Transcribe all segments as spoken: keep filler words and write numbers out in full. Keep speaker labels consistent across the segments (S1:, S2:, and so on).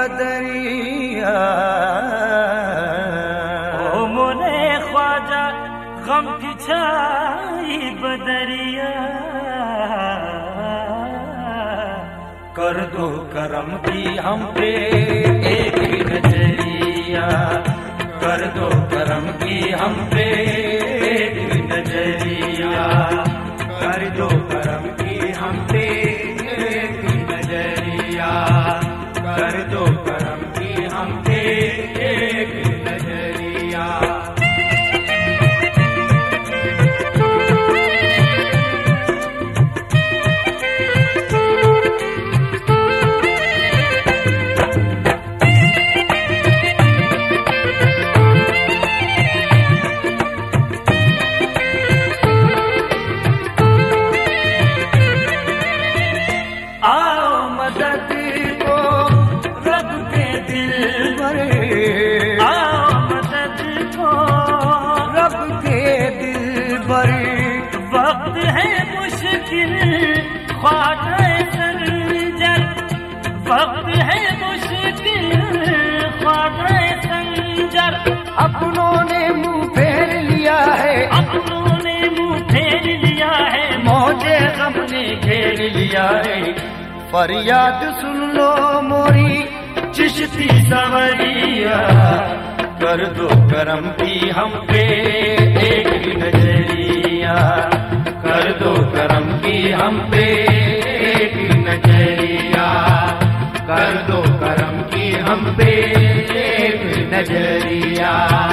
S1: बदरिया।
S2: ओ मोरे ख्वाजा गम की छाई बदरिया,
S1: कर दो करम की हम पे एक नजरिया, कर दो करम की हम पे एक नजरिया, कर दो करम की हम पे एक नजरिया, कर दो करम की हम पे एक नजरिया।
S2: वक्त है मुश्किल ख्वाजा संजर, वक्त है मुश्किल ख्वाजा संजर।
S1: अपनों ने मुंह फेर लिया है,
S2: अपनों ने मुंह फेर लिया है,
S1: मौजे गम ने घेर लिया है। फरियाद सुन लो मोरी चिश्ती सवरिया, कर दो करम की हम पे एक नजरिया, कर दो करम की हम पे एक नजरिया, कर दो करम की हम पे एक नजरिया,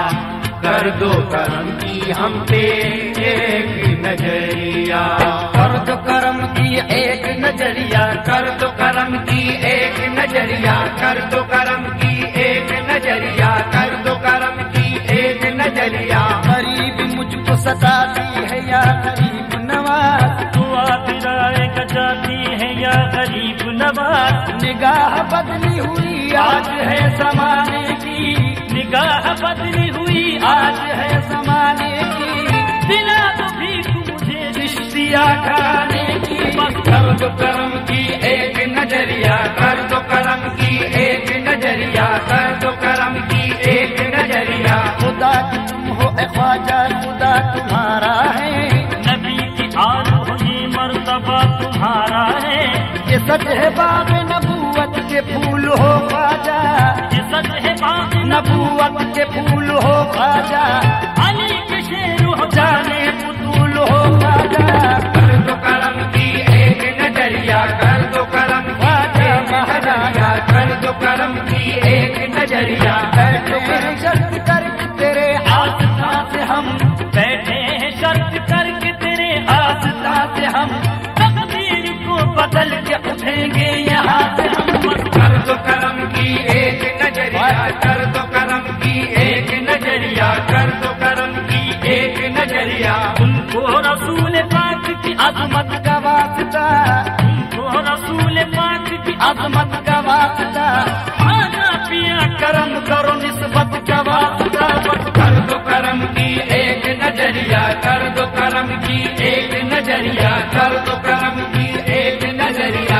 S1: कर दो करम की हम पे एक नजरिया, कर दो करम की एक नजरिया, कर दो करम की एक नजरिया, कर दो करम की एक नजरिया, कर दो करम की एक नजरिया। गरीब मुझको सताती है या गरीब नवाज,
S2: दुआ फिराए जाती है या गरीब नवाज।
S1: निगाह बदली हुई आज है जमाने की,
S2: निगाह बदली हुई
S1: आज है जमाने की।
S2: दिला दो भीख मुझे
S1: चिश्तिया खाने की, बस कर दो करम की एक नजरिया, कर दो करम की एक नजरिया, कर दो करम की एक नजरिया। खुदा की तुम हो ए ख्वाजा, खुदा तुम्हारा है,
S2: नबी की आल हो ये मर्तबा तुम्हारा है।
S1: ये सच है बाग नबूवत के फूल हो ख्वाजा,
S2: ये सच है बाग
S1: नबूवत के फूल हो ख्वाजा।
S2: अली के शेर हो
S1: जाने पुतूल हो ख्वाजा, कर दो करम की एक नजरिया, कर दो करम ख्वाजा महाराजा, कर दो करम की एक नजरिया। बैठे हैं शर्त करके तेरे आस्था से हम,
S2: बैठे हैं शर्त करके तेरे
S1: आस्था से हम,
S2: तकदीर को
S1: बदल के उठेंगे यहाँ से हम। कर दो करम की एक नजरिया, कर दो करम की एक नजरिया, कर दो करम की एक नजरिया।
S2: उनको रसूल पाक की
S1: अजमत का वास्ता,
S2: उनको रसूल पाक की
S1: अजमत का वास्ता।
S2: खाना पिया
S1: करम करो निस्बत का वास्ता, कर दो करम की एक नजरिया, कर दो करम की एक नजरिया, कर दो करम की एक नजरिया।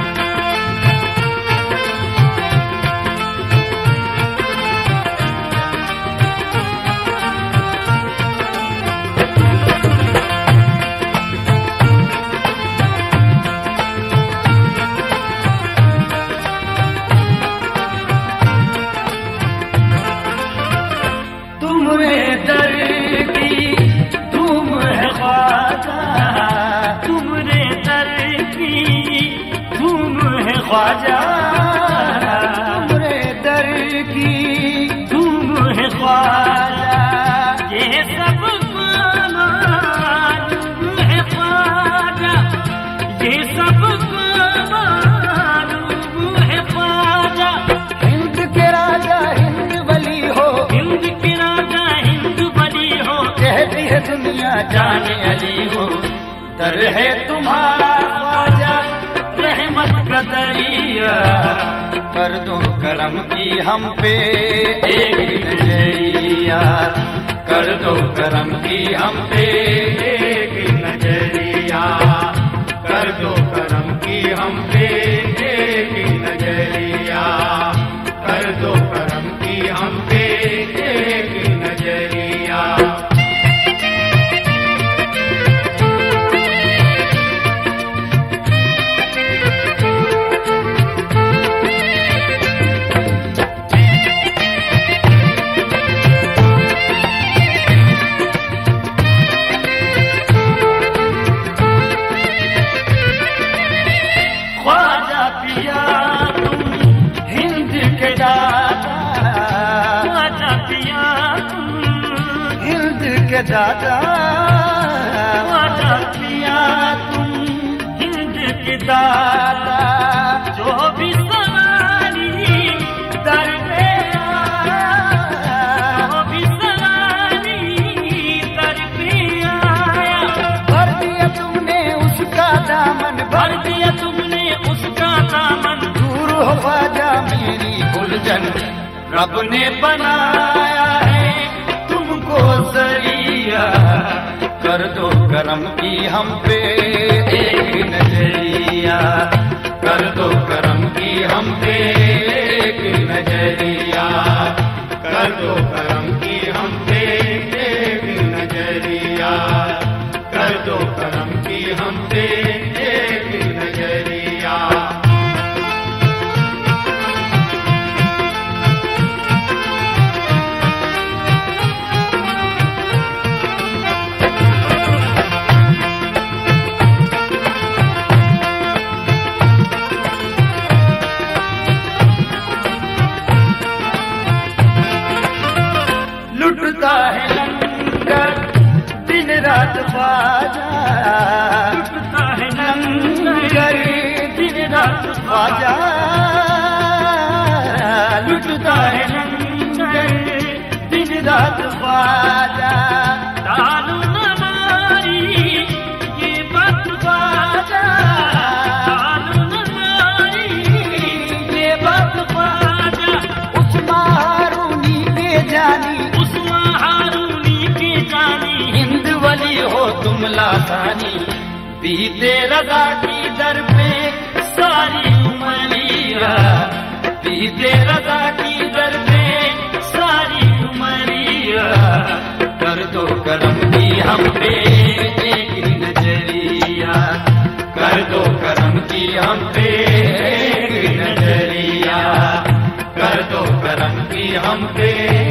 S1: तुमरे दर की धूम है ख्वाजा,
S2: तुमरे दर की धूम है ख्वाजा,
S1: तुमरे दर की
S2: धूम है ख्वाजा। ये सब मालूम है ख्वाजा, ये सब मालूम है ख्वाजा।
S1: हिंद के राजा हिंद वली हो,
S2: हिंद के राजा हिंद बली हो,
S1: कहती है दुनिया जाने अली हो। दर है तुम्हारा ख्वाजा रहमत का दरिया, कर दो करम की हम पे एक नजरिया, कर दो करम की हम पे एक नजरिया, कर दो करम की हम पे एक नजरिया, दादा पिया तुम हिंद के दादा जो भी सवारी दर पे आया, जो भी सवारी दर पे आया। भर दिया तुमने उसका दामन, भर दिया तुमने उसका दामन। दूर हो ख्वाजा मेरी उलझन, रब ने बनाया है तुमको जरिया। कर दो करम की हम पे एक नजरिया, कर दो करम की हम पे एक नजरिया, कर दो करम की हम पे एक नजरिया, कर दो करम की हम पे एक नजरिया। लुटता है लंगर दिन रात ख्वाजा, लुटता है लंगर दिन रात ख्वाजा, लुटता है लंगर दिन रात ख्वाजा। दारू न मारी ये बात ख्वाजा, दारू न मारी ये बात ख्वाजा। उस मारूनी के जानी, हिंद वली हो तुम लासानी। बीते रजा की दर पे सारी उमरिया, बीते रजा की दर पे सारी उमरिया। कर दो करम की हम पे एक नजरिया, कर दो करम की हम पे एक नजरिया, कर दो करम की हम पे